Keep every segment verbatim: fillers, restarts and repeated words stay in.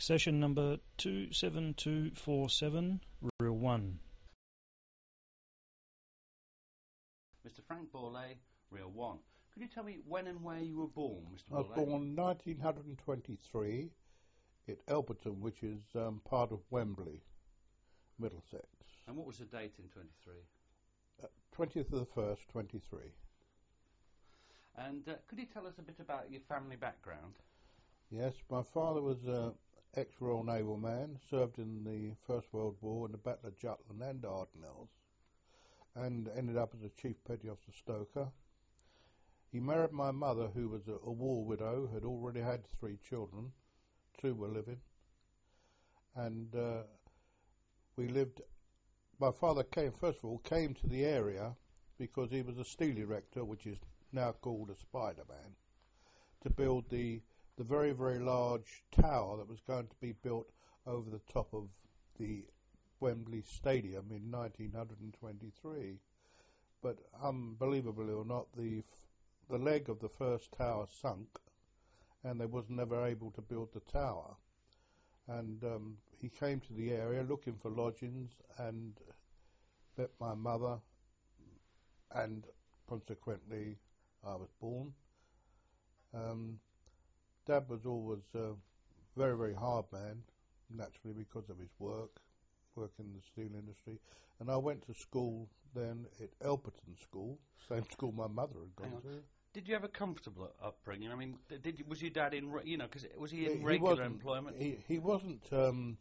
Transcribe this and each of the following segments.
Session number two seven two four seven, reel one. Mister Frank Borlée, reel one. Could you tell me when and where you were born, Mister I was Borlée? born in nineteen twenty-three at Elberton, which is um, part of Wembley, Middlesex. And what was the date in twenty-three? Uh, twentieth of the first, twenty-three. And uh, could you tell us a bit about your family background? Yes, my father was an ex-Royal Naval man, served in the First World War in the Battle of Jutland and Dardanelles, and ended up as a Chief Petty Officer Stoker. He married my mother, who was a, a war widow, had already had three children, two were living, and uh, we lived. My father came, first of all, came to the area because he was a steel erector, which is now called a Spider-Man, to build the the very, very large tower that was going to be built over the top of the Wembley Stadium in nineteen twenty-three. But unbelievably or not, the the leg of the first tower sunk, and they was never able to build the tower. And um, he came to the area looking for lodgings and met my mother, and consequently I was born. Um, Dad was always a very, very hard man, naturally because of his work, work in the steel industry. And I went to school then at Elberton School, same school my mother had gone to. Did you have a comfortable upbringing? I mean, did you, was your dad in, re- you know, because was he in He regular wasn't- employment? He, he wasn't. Um,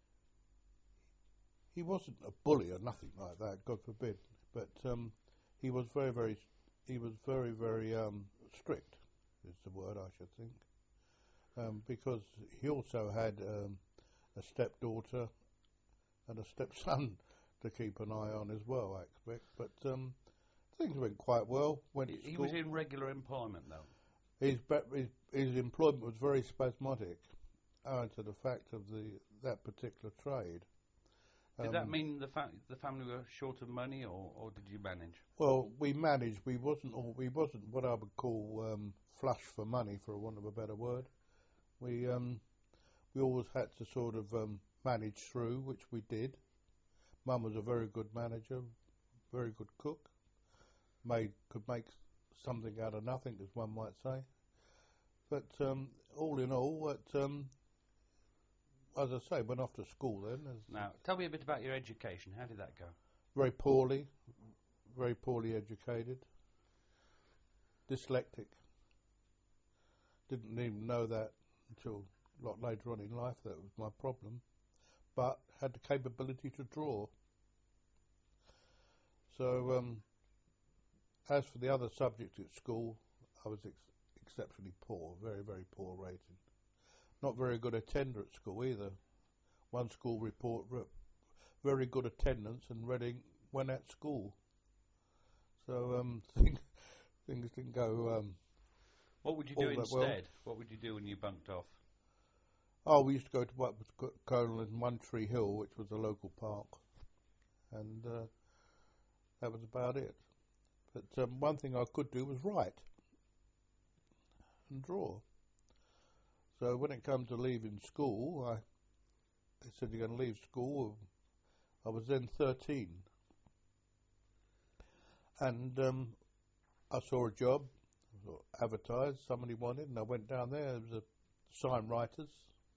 he wasn't a bully or nothing like that. God forbid. But um, he was very, very. He was very, very um, strict. Is the word I should think. Um, because he also had um, a stepdaughter and a stepson to keep an eye on as well, I expect. But um, things went quite well. Went He, to he school. was in regular employment, though. His, ba- his his employment was very spasmodic, owing to the fact of the that particular trade. Did Um, that mean the fa- the family were short of money, or, or did you manage? Well, we managed. We wasn't. All, we wasn't what I would call um, flush for money, for want of a better word. We um, we always had to sort of um, manage through, which we did. Mum was a very good manager, very good cook. Made could make something out of nothing, as one might say. But um, all in all, it, um, as I say, went off to school then. As Now, tell me a bit about your education. How did that go? very poorly, very poorly educated, dyslexic. Didn't even know that until a lot later on in life. That was my problem. But had the capability to draw. So, um, as for the other subjects at school, I was ex- exceptionally poor, very, very poor rating. Not very good attender at school either. One school report, re- very good attendance, and Reading went at school. So um, things, things didn't go. Um, What would you all do that well. instead? What would you do when you bunked off? Oh, we used to go to what was co- Colonel in One Tree Hill, which was a local park, and uh, that was about it. But um, one thing I could do was write and draw. So when it came to leaving school, I they said you're going to leave school. I was then thirteen, and um, I saw a job advertised. Somebody wanted, and I went down there. There was a sign writers.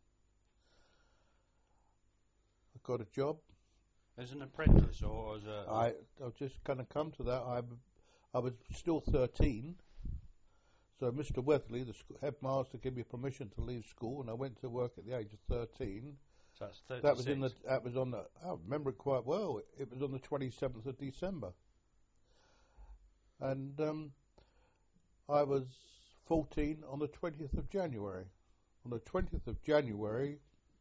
I got a job. As an apprentice or as a... I I was just going to come to that. I I was still thirteen. So Mister Weatherly, the sc- headmaster, gave me permission to leave school, and I went to work at the age of thirteen. So that's thirty-six. That was in the. That was on the. I remember it quite well. It was on the twenty-seventh of December, and um, I was fourteen on the twentieth of January. On the twentieth of January,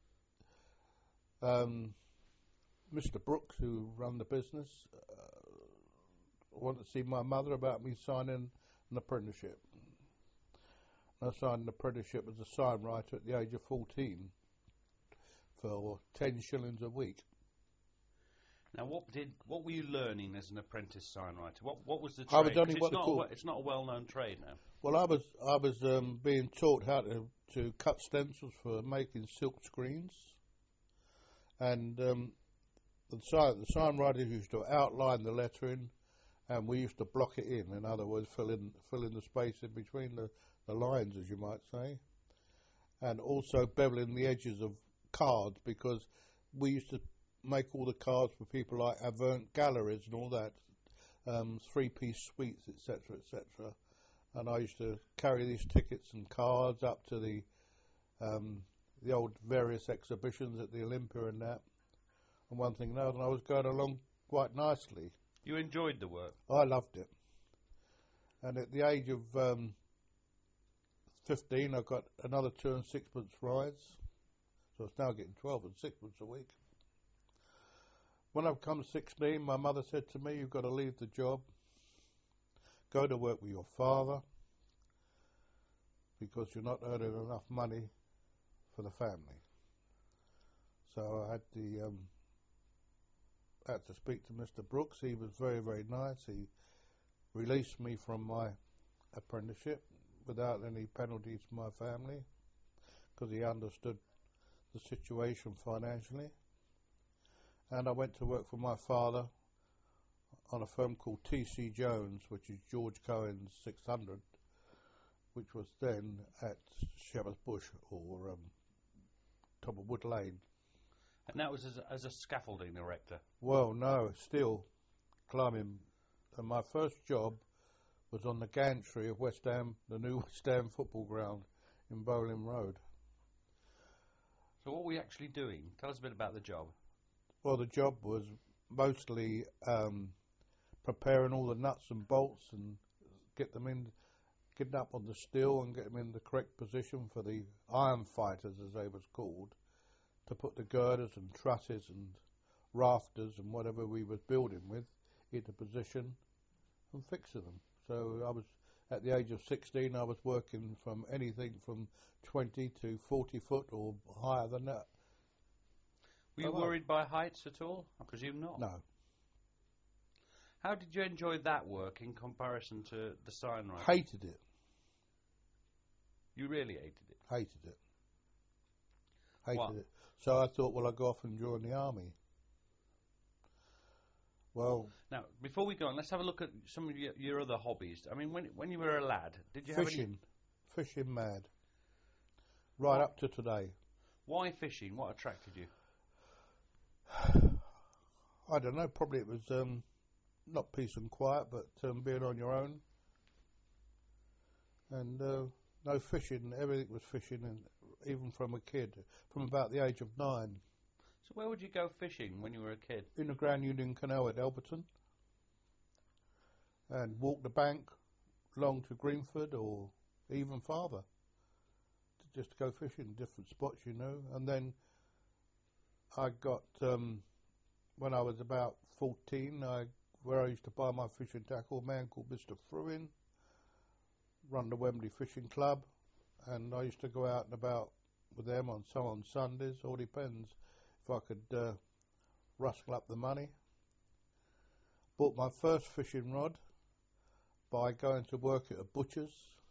um, Mister Brooks, who ran the business, uh, wanted to see my mother about me signing an apprenticeship. I signed an apprenticeship as a sign writer at the age of fourteen for ten shillings a week. Now, what did what were you learning as an apprentice sign writer? What what was the I trade? was only 'Cause what it's they not a, call- we- it's not a well-known trade now. Well, I was I was um, being taught how to, to cut stencils for making silk screens, and um, the sign the sign writers used to outline the lettering, and we used to block it in. In other words, fill in fill in the space in between the, the lines, as you might say, and also beveling the edges of cards, because we used to make all the cards for people like Avant Galleries and all that, um, three-piece suites, et cetera, et cetera. And I used to carry these tickets and cards up to the um, the old various exhibitions at the Olympia and that. And one thing now, and I was going along quite nicely. You enjoyed the work. I loved it. And at the age of um, fifteen, I got another two and sixpence rise. So I was now getting twelve and sixpence a week. When I've come sixteen, my mother said to me, "You've got to leave the job, go to work with your father, because you're not earning enough money for the family." So I had the um, had to speak to Mister Brooks. He was very, very nice. He released me from my apprenticeship without any penalties to my family, because he understood the situation financially. And I went to work for my father on a firm called T C Jones, which is George Cohen's six hundred, which was then at Shepherd's Bush, or um, top of Wood Lane. And that was as a, as a scaffolding erector. Well, no, still climbing. And my first job was on the gantry of West Ham, the new West Ham football ground in Bowling Road. So what were you actually doing? Tell us a bit about the job. Well, the job was mostly um, preparing all the nuts and bolts and get them in, getting up on the steel and get them in the correct position for the iron fighters, as they was called, to put the girders and trusses and rafters and whatever we was building with into position and fixing them. So I was, at the age of sixteen, I was working from anything from twenty to forty foot or higher than that. Were you Oh, well. worried by heights at all? I presume not. No. How did you enjoy that work in comparison to the sign writing? Hated it. You really hated it? Hated it. Hated Why? it. So I thought, well, I'll go off and join the army. Well, Now, before we go on, let's have a look at some of your, your other hobbies. I mean, when when you were a lad, did you have any... fishing. Fishing mad. Right What? up to today. Why fishing? What attracted you? I don't know, probably it was um, not peace and quiet, but um, being on your own. And uh, no fishing, everything was fishing, and even from a kid, from about the age of nine. So where would you go fishing when you were a kid? In the Grand Union Canal at Elberton, and walk the bank long to Greenford or even farther, to just go fishing, different spots, you know. And then I got, um, when I was about fourteen, I, where I used to buy my fishing tackle, a man called Mister Fruin, run the Wembley Fishing Club, and I used to go out and about with them on some on Sundays, all depends if I could uh, rustle up the money. Bought my first fishing rod by going to work at a butcher's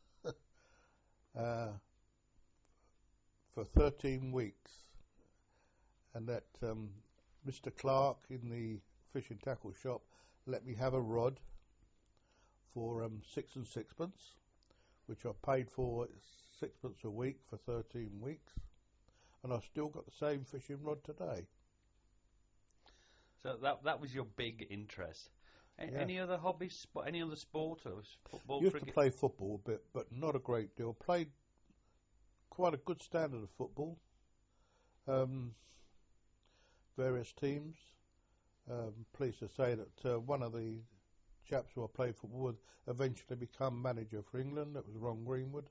uh, for thirteen weeks, and that um, Mister Clark in the fishing tackle shop let me have a rod for um, six and sixpence, which I paid for sixpence a week for thirteen weeks, and I've still got the same fishing rod today. So that that was your big interest. A- Yeah. Any other hobbies? Sp- Any other sport or s- football, Used cricket? to play football a bit, but not a great deal. Played quite a good standard of football. Um, various teams. Um, pleased to say that uh, one of the chaps who I played football with eventually become manager for England. That was Ron Greenwood.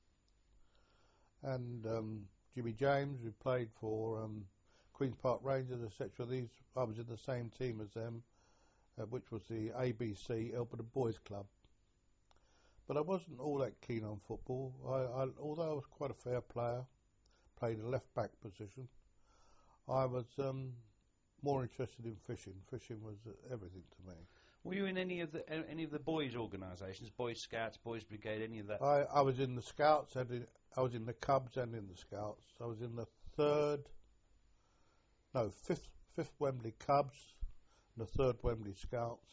And um, Jimmy James, who played for um, Queen's Park Rangers, et cetera. These, I was in the same team as them, uh, which was the A B C Elberton Boys Club. But I wasn't all that keen on football. I, I, although I was quite a fair player, played a left back position, I was um, more interested in fishing. Fishing was uh, everything to me. Were you in any of the a- any of the boys' organisations, Boy Scouts, Boys Brigade, any of that? I, I was in the Scouts, and in, I was in the Cubs and in the Scouts. I was in the third, no, fifth, fifth Wembley Cubs, and the third Wembley Scouts.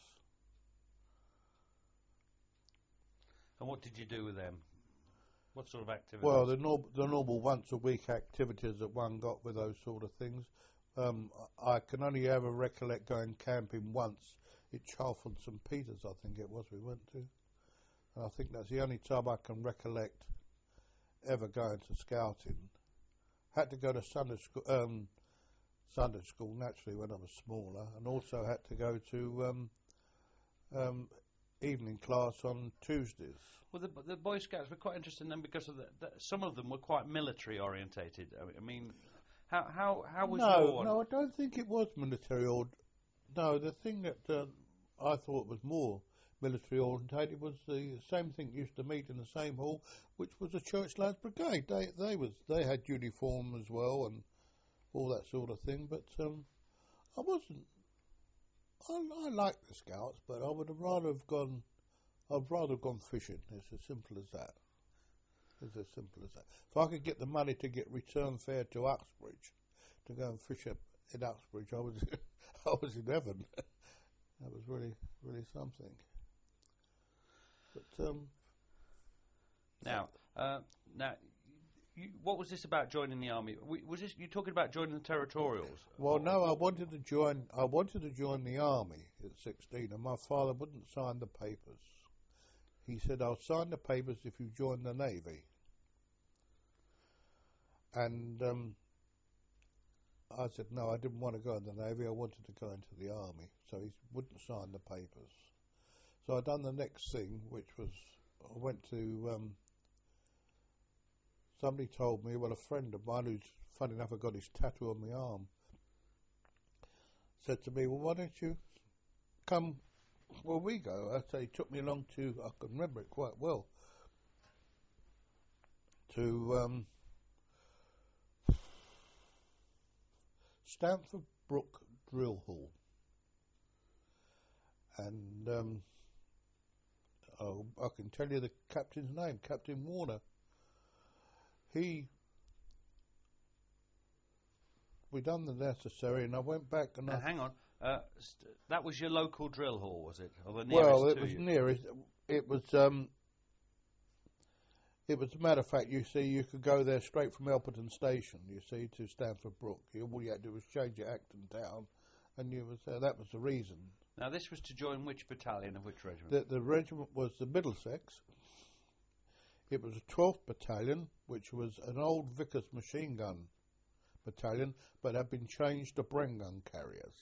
And what did you do with them? What sort of activities? Well, the, nor- the normal once-a-week activities that one got with those sort of things. Um, I I can only ever recollect going camping once at Charlton St Peters, I think it was, we went to. And I think that's the only time I can recollect ever going to scouting. Had to go to Sunday school, um, Sunday school naturally when I was smaller, and also had to go to um, um, evening class on Tuesdays. Well, the, the Boy Scouts were quite interesting then because of the, the, some of them were quite military orientated. I mean, how how how was no, your? No, I don't think it was military or. No, the thing that uh, I thought was more military orientated was the same thing used to meet in the same hall, which was the Church Lads Brigade. They they was they had uniform as well and all that sort of thing. But um, I wasn't. I, I liked the Scouts, but I would have rather have gone. I'd rather have gone fishing. It's as simple as that. It's as simple as that. If I could get the money to get return fare to Uxbridge, to go and fish up in Uxbridge, I was I was in heaven. That was really really something. But um, now, uh, now, you, what was this about joining the army? W- Was this you talking about joining the territorials? well, no, I wanted to join. I wanted to join the army at sixteen, and my father wouldn't sign the papers. He said, "I'll sign the papers if you join the Navy." And um, I said, no, I didn't want to go in the Navy. I wanted to go into the army. So he wouldn't sign the papers. So I done the next thing, which was I went to. Um, somebody told me, well, a friend of mine who's funny enough, I got his tattoo on my arm, said to me, well, why don't you come where we go? I say, he took me along to, I can remember it quite well, to um, Stamford Brook Drill Hall. And um, oh, I can tell you the captain's name, Captain Warner. He, we done the necessary, and I went back and Now, I... hang on. Uh, st- that was your local drill hall, was it? Or the nearest Well, it to was you? nearest. It was. Um, it was a matter of fact. You see, you could go there straight from Elperton Station. You see, to Stamford Brook. You, all you had to do was change at Acton Town, and you was there. That was the reason. Now, this was to join which battalion of which regiment? The, the regiment was the Middlesex. It was a twelfth Battalion, which was an old Vickers machine gun battalion, but had been changed to Bren gun carriers.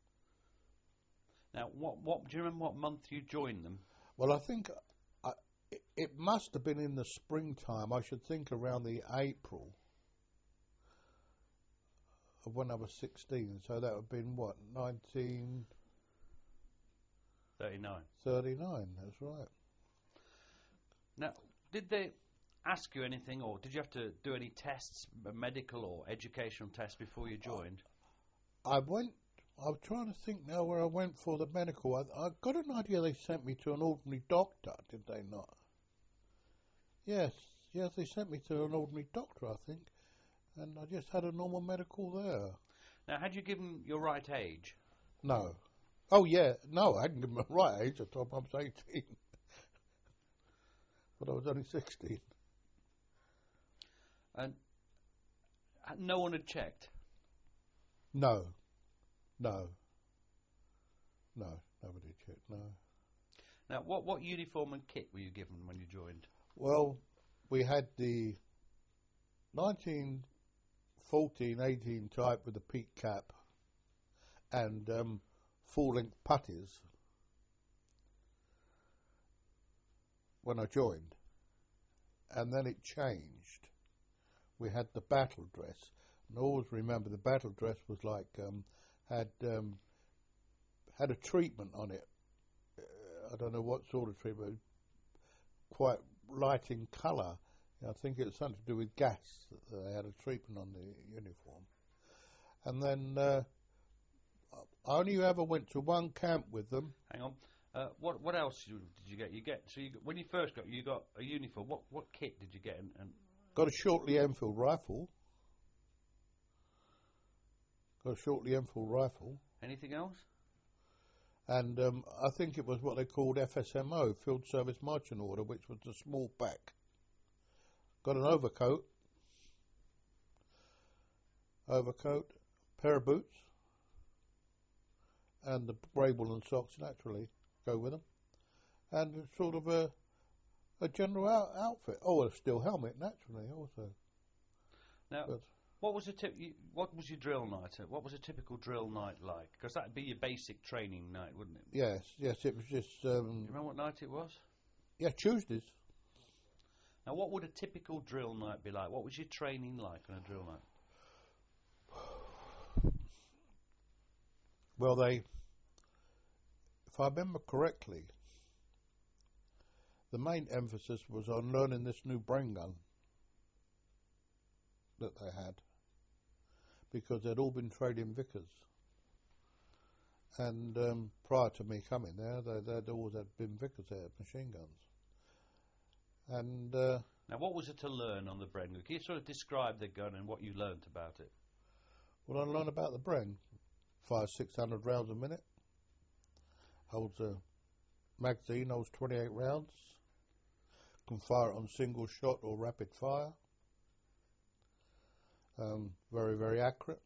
Now, what, what do you remember what month you joined them? Well, I think I, it, it must have been in the springtime. I should think around the April of when I was sixteen. So that would have been, what, nineteen thirty-nine. thirty-nine, that's right. Now, did they ask you anything, or did you have to do any tests, medical or educational tests, before you joined? I went, I'm trying to think now where I went for the medical. I, I got an idea they sent me to an ordinary doctor, did they not? Yes, yes, they sent me to an ordinary doctor, I think, and I just had a normal medical there. Now, had you given your right age? No. Oh, yeah, no, I hadn't given my right age. I told I was eighteen. But I was only sixteen. And no one had checked? No. No. No, nobody checked, no. Now, what, what uniform and kit were you given when you joined? Well, we had the nineteen fourteen eighteen type with the peak cap and um, full-length putties when I joined. And then it changed. We had the battle dress. And I always remember the battle dress was like, um, had um, had a treatment on it. Uh, I don't know what sort of treatment, quite light in colour. I think it was something to do with gas that they had a treatment on the uniform. And then uh, I only ever went to one camp with them. Hang on. Uh, what what else you, did you get? You get so you, got- when you first got you got a uniform. What what kit did you get? And, and Got a Shortly Enfield rifle. Got a Shortly Enfield rifle. anything else? And um, I think it was what they called F S M O, Field Service Marching Order, which was the small pack. Got an overcoat. Overcoat, pair of boots, and the Brable and socks naturally go with them, and sort of a a general out, outfit. Oh, a steel helmet naturally also. Now, But what was a tip? You, what was your drill night? What was a typical drill night like? Because that'd be your basic training night, wouldn't it? yes, yes, it was just Do um, you remember what night it was? yeah Tuesdays. Now, what would a typical drill night be like? What was your training like on a drill night? Well, they, if I remember correctly, the main emphasis was on learning this new brain gun that they had, because they'd all been trained in Vickers. And um, prior to me coming there, they, they'd always had been Vickers there, machine guns. And uh, Now, what was it to learn on the Bren? Can you sort of describe the gun and what you learnt about it? what I learned about the Bren, fires six hundred rounds a minute, holds a magazine, holds twenty-eight rounds, can fire it on single shot or rapid fire, um, very, very accurate.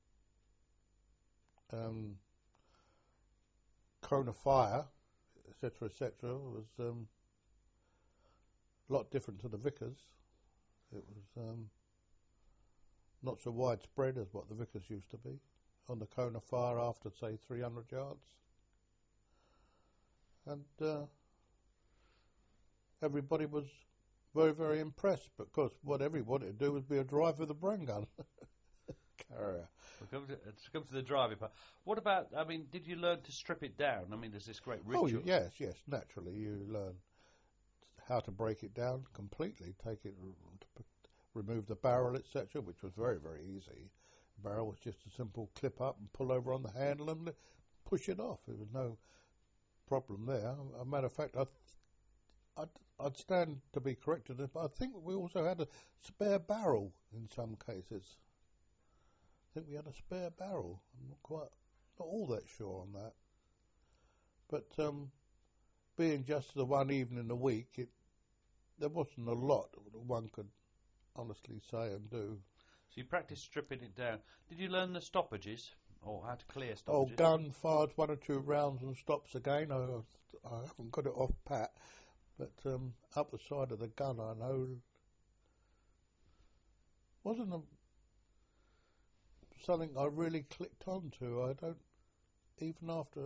Um, cone of fire, et cetera, et cetera, was um, a lot different to the Vickers. It was um, not so widespread as what the Vickers used to be. On the cone of fire after, say, three hundred yards. And uh, everybody was very, very impressed, because what everybody wanted to do was be a driver with a Bren gun. Carrier. We'll come to, uh, to come to the driving part. What about, I mean, did you learn to strip it down? I mean, there's this great Oh, ritual. yes, yes, naturally you learn how to break it down completely, take it, r- remove the barrel, et cetera, which was very, very easy. The barrel was just a simple clip up and pull over on the handle and push it off. There was no problem there. A matter of fact, I'd, I'd, I'd stand to be corrected, but I think we also had a spare barrel in some cases. I think we had a spare barrel. I'm not quite, not all that sure on that. But um, being just the one evening a week, it there wasn't a lot that one could honestly say and do. So you practiced stripping it down. Did you learn the stoppages, or how to clear Oh, stoppages? gun fires one or two rounds and stops again. I, I haven't got it off pat, but um, up the side of the gun, I know wasn't a, something I really clicked onto. I don't, even after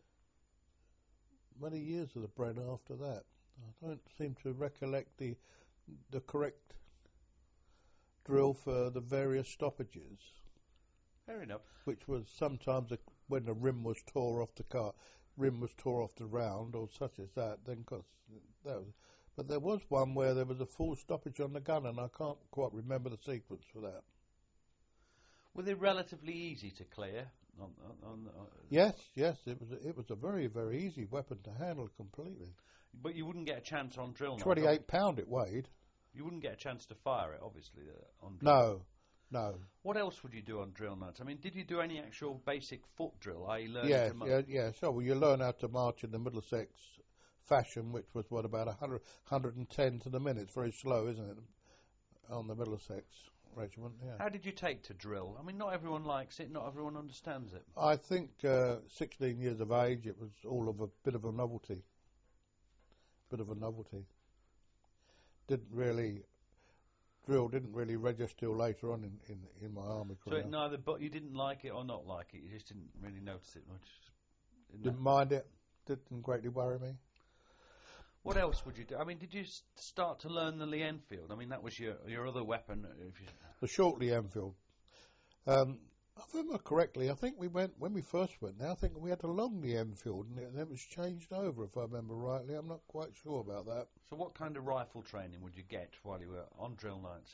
many years of the Bren after that, I don't seem to recollect the the correct drill for the various stoppages. Fair enough. Which was sometimes a, when the rim was tore off the car, rim was tore off the round or such as that. Then, cause that was, but there was one where there was a full stoppage on the gun, and I can't quite remember the sequence for that. Were they relatively easy to clear? On, on, on, on, Yes, yes, it was. A, it was a very, very easy weapon to handle completely. But you wouldn't get a chance on drill night. Twenty-eight pound it weighed. You wouldn't get a chance to fire it, obviously, uh, on drill. No, no. What else would you do on drill nights? I mean, did you do any actual basic foot drill? That is, learning Yes, to mar- yeah, yeah. So well, you learn how to march in the Middlesex fashion, which was what about one hundred, one hundred ten to the minute. It's very slow, isn't it? On the Middlesex regiment, yeah. How did you take to drill? I mean, not everyone likes it, not everyone understands it. I think uh, sixteen years of age, it was all of a bit of a novelty. Bit of a novelty. Didn't really, drill didn't really register till later on in, in, in my army So career. it neither, but you didn't like it or not like it. You just didn't really notice it much. Isn't Didn't that- mind it. Didn't greatly worry me. What else would you do? I mean, did you s- start to learn the Lee Enfield? I mean, that was your your other weapon. If you, The Shortly Enfield. Um, if I remember correctly, I think we went, when we first went there, I think we had a Longley Enfield, and it, it was changed over, if I remember rightly. I'm not quite sure about that. so what kind of rifle training would you get while you were on drill nights?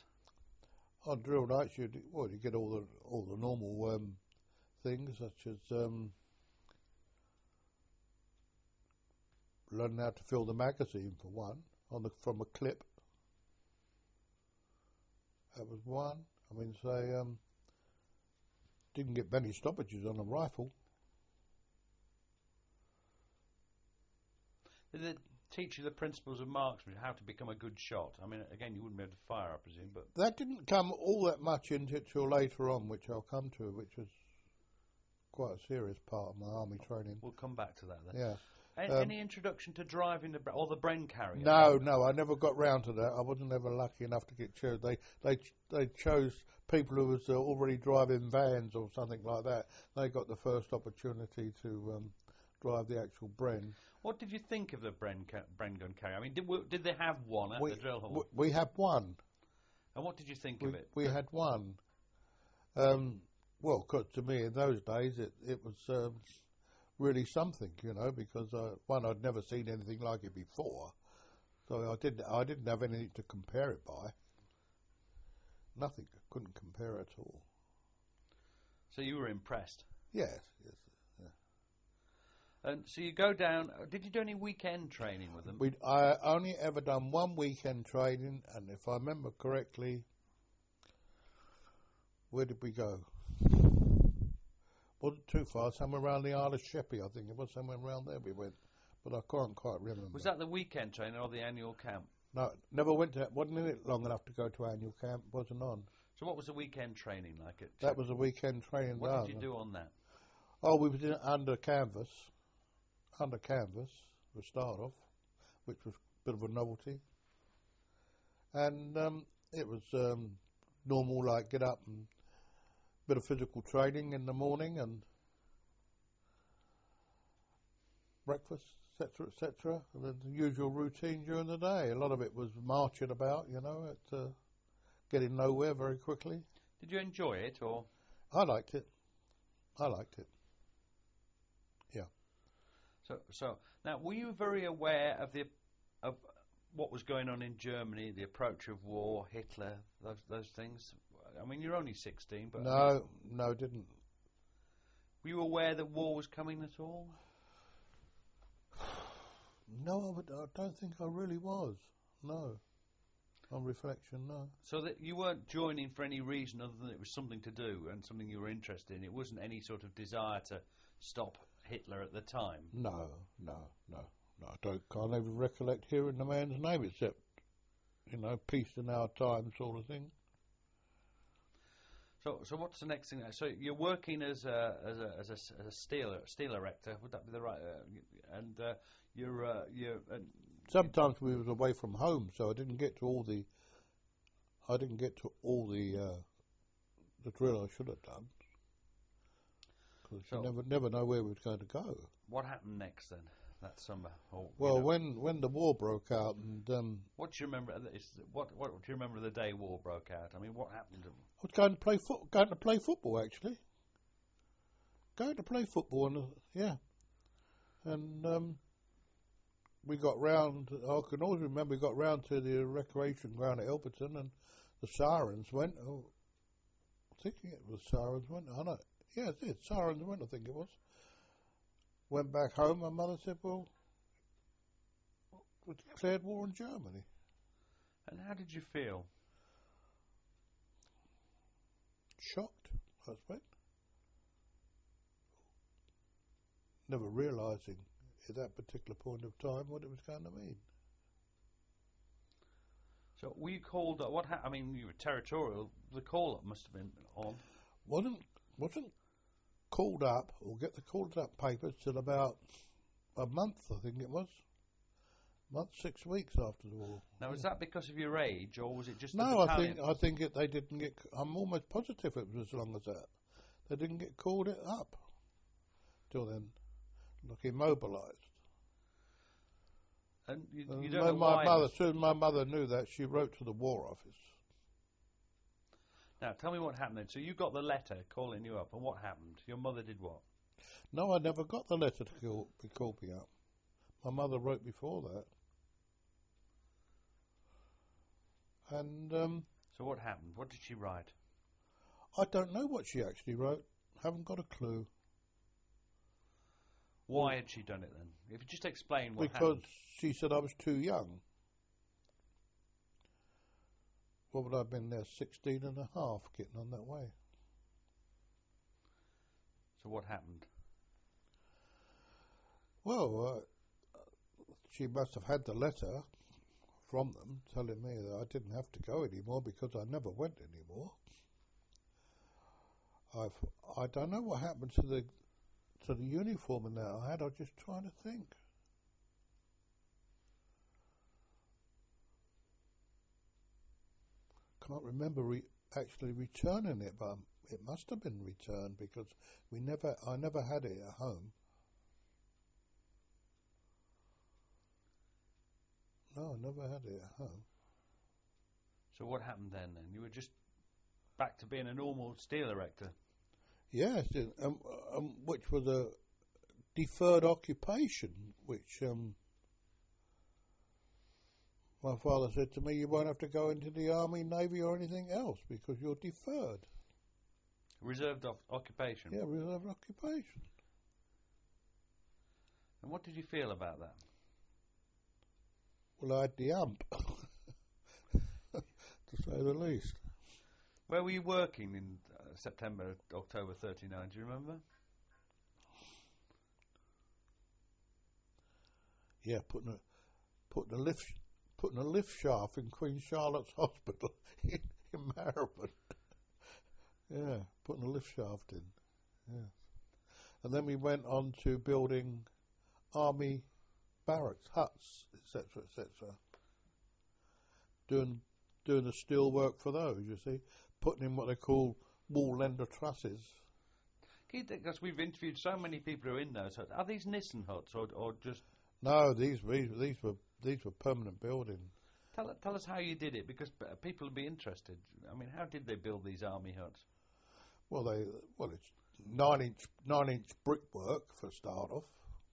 On drill nights, you well, you get all the all the normal um, things such as um, learning how to fill the magazine for one, on the from a clip. That was one. I mean, say, um, didn't get many stoppages on a rifle. Did they teach you the principles of marksmanship, how to become a good shot? I mean, again, you wouldn't be able to fire, I presume, but... That didn't come all that much into it till later on, which I'll come to, which was quite a serious part of my army training. We'll come back to that then. Yeah. A- Um, any introduction to driving the, or the Bren carrier? No, no, I never got round to that. I wasn't ever lucky enough to get chosen. They, they, they chose people who was uh, already driving vans or something like that. They got the first opportunity to um, drive the actual Bren. What did you think of the Bren, ca- Bren gun carrier? I mean, did, w- did they have one at we, the drill hall? w- We had one. And what did you think We, of it? we had one. Um, well, 'cause to me in those days it, it was um, really something, you know, because uh, one, I'd never seen anything like it before, so I didn't I didn't have anything to compare it by. Nothing, I couldn't compare at all. So you were impressed. Yes, yes. And so you go down. uh, Did you do any weekend training with them? We I only ever done one weekend training, and if I remember correctly, where did we go? Wasn't too far, somewhere around the Isle of Sheppey, I think it was somewhere around there we went, but I can't quite remember. Was that the weekend training or the annual camp? No, never went to. Wasn't in it long enough to go to annual camp. Wasn't on. So what was the weekend training like? At That was a weekend training. What rather. did you do on that? Oh, we was in under canvas, under canvas to start off, which was a bit of a novelty. And um, it was um, normal, like get up and bit of physical training in the morning and breakfast, et cetera, et cetera. And then the usual routine during the day. A lot of it was marching about, you know, at, uh, getting nowhere very quickly. Did you enjoy it, or? I liked it. I liked it. Yeah. So, so now, were you very aware of the of what was going on in Germany, the approach of war, Hitler, those those things? I mean, you're only sixteen, but No, I mean, no, didn't. were you aware that war was coming at all? No, I, would, I don't think I really was. No. On reflection, no. So that you weren't joining for any reason other than it was something to do and something you were interested in. It wasn't any sort of desire to stop Hitler at the time. No, no, no, no. I don't, can't even recollect hearing the man's name except, you know, peace in our time sort of thing. So, so what's the next thing? So you're working as a as a as a, as a steel steel erector. Would that be the right? Uh, and uh, you're uh, you're. Uh, Sometimes we was away from home, so I didn't get to all the. I didn't get to all the uh, the drill I should have done. Because So- you never never know where we was going to go. what happened next then? That summer. Or, you Well, know, when when the war broke out, and um, what do you remember? uh, Is, what what do you remember the day war broke out? I mean, what happened? To, I was going to play foot, going to play football actually. Going to play football, and uh, yeah, and um, we got round. I can always remember we got round to the recreation ground at Ilperton, and the sirens went. Oh, I think it was sirens went. I know. Yeah, it did. Sirens went. I think it was. Went back home. My mother said, "Well, we declared war on Germany." and how did you feel? Shocked, I suppose. Never realising at that particular point of time what it was going to mean. So were you called? Uh, what? Ha- I mean, you were territorial. The call up must have been on. Wasn't wasn't called up or get the called up papers till about a month, I think it was. Month, six weeks after the war. Now, was that because of your age, or was it just? No, the I battalion? think I think it, they didn't get. I'm almost positive it was as long as that. They didn't get called it up till then. Like immobilised. And you, And you don't my, know my why. mother, soon as my mother knew that, she wrote to the War Office. Now, tell me what happened then. So you got the letter calling you up, and what happened? Your mother did what? No, I never got the letter to call, to call me up. My mother wrote before that. And um, So what happened? What did she write? I don't know what she actually wrote. Haven't got a clue. Why had she done it then? If you just explain what because happened. she said I was too young. What would I have been there? Sixteen and a half, getting on that way. So what happened? Well, uh, she must have had the letter from them telling me that I didn't have to go anymore because I never went anymore. I've, I don't know what happened to the to the uniform and that I had. I was just trying to think. Can't remember re- actually returning it, but it must have been returned because we never. I never had it at home. No, I never had it at home. So what happened then? Then you were just back to being a normal steel erector. Yes, it, um, um, which was a deferred occupation, which um, my father said to me, you won't have to go into the army, navy or anything else because you're deferred. Reserved o- occupation? Yeah, reserved occupation. And what did you feel about that? Well, I had the ump, to say the least. Where were you working in uh, September, October thirty-nine? Do you remember? Yeah, putting a putting a lift putting a lift shaft in Queen Charlotte's Hospital in, in Marylebone. Yeah, putting a lift shaft in. Yeah, and then we went on to building army barracks, huts, et cetera, et cetera. Doing doing the steel work for those, you see, putting in what they call wall lender trusses. Because we've interviewed so many people who are in those huts. Are these Nissen huts or, or just? No, these these these were these were permanent buildings. Tell tell us how you did it, because people would be interested. I mean, how did they build these army huts? Well, they well it's nine inch nine inch brickwork for a start off,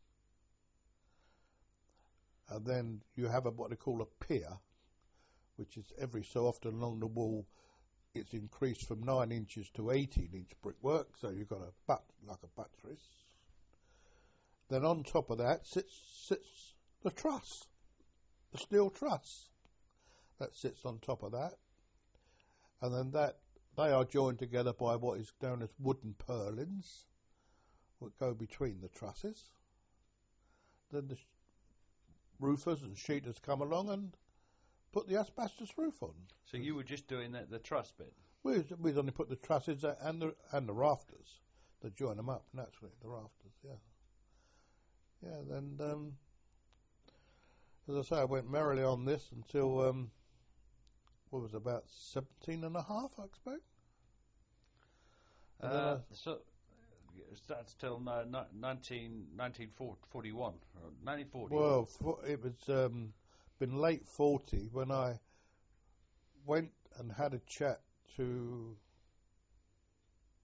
and then you have a, what they call a pier, which is every so often along the wall. It's increased from nine inches to eighteen inch brickwork, so you've got a butt like a buttress. Then on top of that sits sits the truss, the steel truss that sits on top of that, and then that they are joined together by what is known as wooden purlins, that go between the trusses. Then the roofers and sheeters come along and put the asbestos roof on. So you were just doing the, the truss bit? We we only put the trusses and the and the rafters. They join them up naturally. The rafters, yeah, yeah. Then, um, as I say, I went merrily on this until um, what was it, about seventeen and a half, I expect. And then Uh, I- so that's till no, no, nineteen, nineteen forty-one, or nineteen forty. well, fo- it was um, been late forty when I went and had a chat to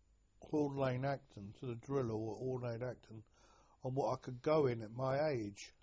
Hall Lane Acton, to the drill hall at Hall Lane Acton, on what I could go in at my age.